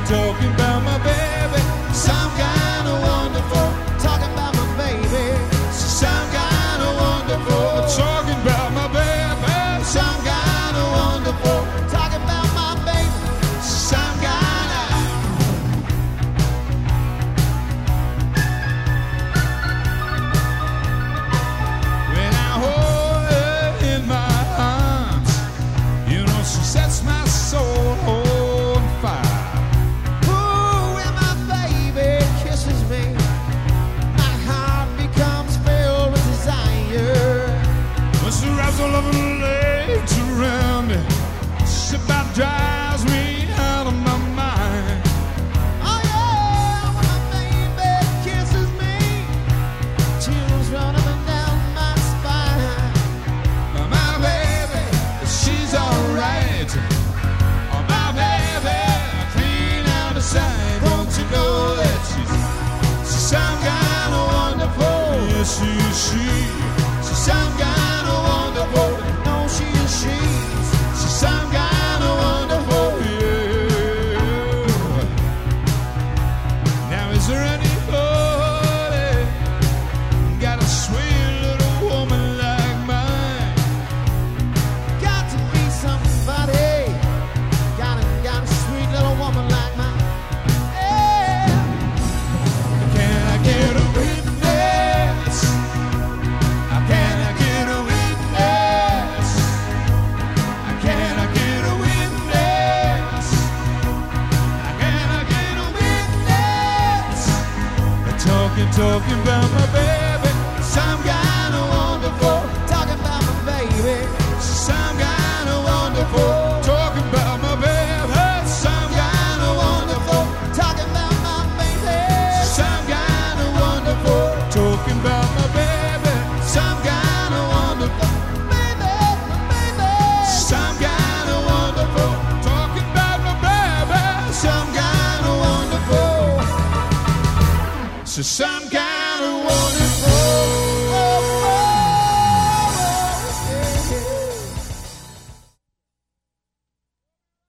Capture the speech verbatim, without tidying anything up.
talking about my baby. Some kind of wonderful. Talking about my baby. Some kind of wonderful. Talking about my baby. Some kind of wonderful. Talking about my baby. Some kind of. When I hold her in my arms, you know she sets my soul on fire. Ooh, when my baby kisses me, my heart becomes filled with desire. When she wraps her loving legs around me, she about drives me out of my mind. Oh yeah, when my baby kisses me, chills running down my spine. But my baby, she's alright. Oh, my baby, clean out the side. Don't you know that she's, she's some kind of wonderful? Yes, she is she. She's some kind of wonderful. No, she is she. She's some kind of wonderful. Yeah. Now, is there anybody got a sweet little woman like mine? Got to be somebody. Got a, got a sweet little woman like mine. Yeah. Can I get a witness? Can I get a witness? Can I get a witness? Can I get a witness? Talking, talking about my baby. Some kind of wonderful. Talking about my baby. Some kind of wonderful. Talking about my baby. Some kind of wonderful. Talking about my baby. Some kind of wonderful. Talking about my baby. Some kind of wonderful. Baby, baby. Some kind of wonderful. Talking about my baby. Some kind of wonderful. So some kind